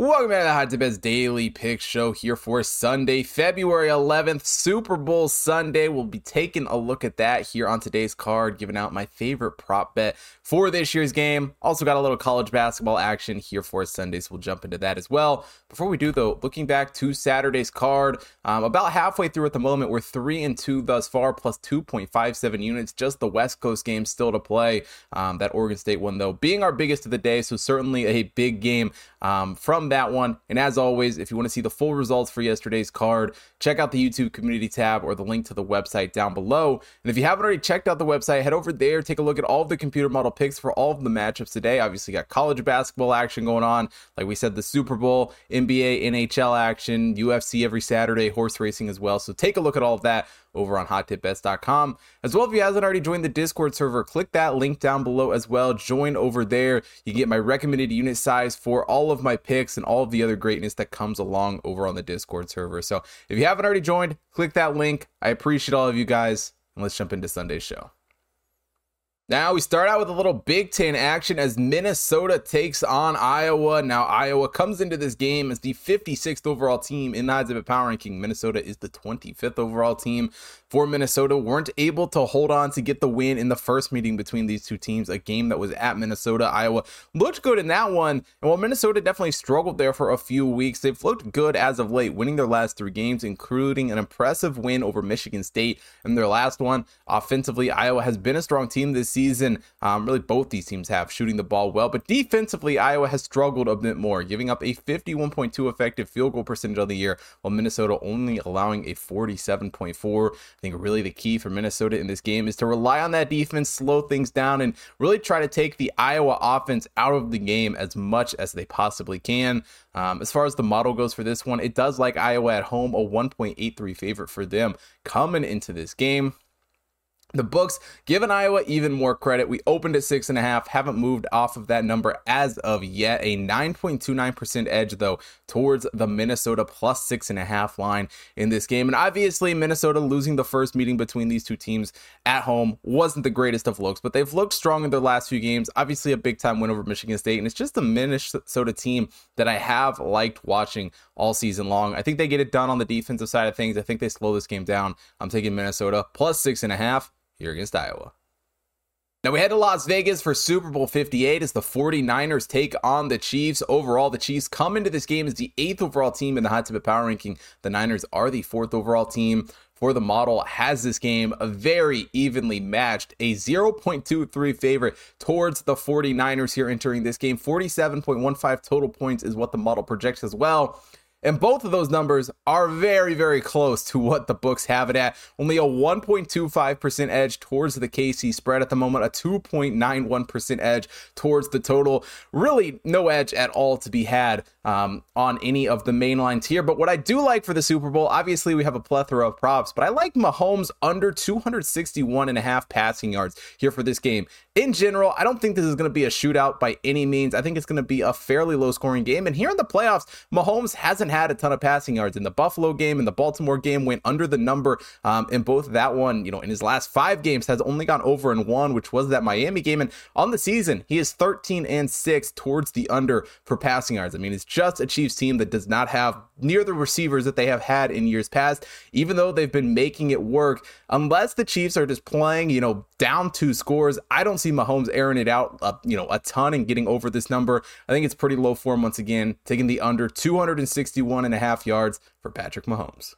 Welcome back to the Hot Tip Bets Daily Pick Show here for Sunday, February 11th, Super Bowl Sunday. We'll be taking a look at that here on today's card, giving out my favorite prop bet for this year's game. Also got a little college basketball action here for Sunday, so we'll jump into that as well. Before we do, though, looking back to Saturday's card, about halfway through at the moment, we're 3-2 thus far, plus 2.57 units. Just the West Coast game still to play. That Oregon State one, though, being our biggest of the day, so certainly a big game from that one. And as always, if you want to see the full results for yesterday's card, check out the YouTube community tab or the link to the website down below. And if you haven't already checked out the website, head over there, take a look at all of the computer model picks for all of the matchups today. Obviously got college basketball action going on, like we said, the Super Bowl, NBA, NHL action, UFC every Saturday, horse racing as well. So take a look at all of that over on hottipbets.com. As well, if you haven't already joined the Discord server, click that link down below as well. Join over there. You get my recommended unit size for all of my picks and all of the other greatness that comes along over on the Discord server. So if you haven't already joined, click that link. I appreciate all of you guys, and let's jump into Sunday's show. Now we start out with a little Big Ten action as Minnesota takes on Iowa. Now Iowa comes into this game as the 56th overall team in the Hot Tip Bet Power Ranking. Minnesota is the 25th overall team. For Minnesota, weren't able to hold on to get the win in the first meeting between these two teams, a game that was at Minnesota. Iowa looked good in that one, and while Minnesota definitely struggled there for a few weeks, they've looked good as of late, winning their last 3 games, including an impressive win over Michigan State in their last one. Offensively, Iowa has been a strong team this season. Really, both these teams have, shooting the ball well, but defensively, Iowa has struggled a bit more, giving up a 51.2 effective field goal percentage on the year, while Minnesota only allowing a 47.4. I think really the key for Minnesota in this game is to rely on that defense, slow things down, and really try to take the Iowa offense out of the game as much as they possibly can. As far as the model goes for this one, it does like Iowa at home, a 1.83 favorite for them coming into this game. The books giving Iowa even more credit. We opened at 6.5, haven't moved off of that number as of yet. A 9.29% edge, though, towards the Minnesota plus 6.5 line in this game. And obviously, Minnesota losing the first meeting between these two teams at home wasn't the greatest of looks, but they've looked strong in their last few games. Obviously, a big-time win over Michigan State, and it's just the Minnesota team that I have liked watching all season long. I think they get it done on the defensive side of things. I think they slow this game down. I'm taking Minnesota plus 6.5. here against Iowa. Now we head to Las Vegas for Super Bowl 58 as the 49ers take on the Chiefs. Overall, the Chiefs come into this game as the 8th overall team in the Hot Tip Bet Power Ranking. The Niners are the 4th overall team. For the model, has this game a very evenly matched, a 0.23 favorite towards the 49ers here entering this game. 47.15 total points is what the model projects as well. And both of those numbers are very, very close to what the books have it at. Only a 1.25% edge towards the KC spread at the moment, a 2.91% edge towards the total. Really no edge at all to be had on any of the main lines here. But what I do like for the Super Bowl, obviously we have a plethora of props, but I like Mahomes under 261.5 passing yards here for this game. In general, I don't think this is going to be a shootout by any means. I think it's going to be a fairly low scoring game. And here in the playoffs, Mahomes hasn't had a ton of passing yards. In the Buffalo game and the Baltimore game, went under the number in both. That one, in his last 5 games has only gone over in 1, which was that Miami game. And on the season, he is 13-6 towards the under for passing yards. I mean, it's just a Chiefs team that does not have near the receivers that they have had in years past, even though they've been making it work. Unless the Chiefs are just playing, down 2 scores, I don't see Mahomes airing it out, a ton and getting over this number. I think it's pretty low for him once again, taking the under 261.5 yards for Patrick Mahomes.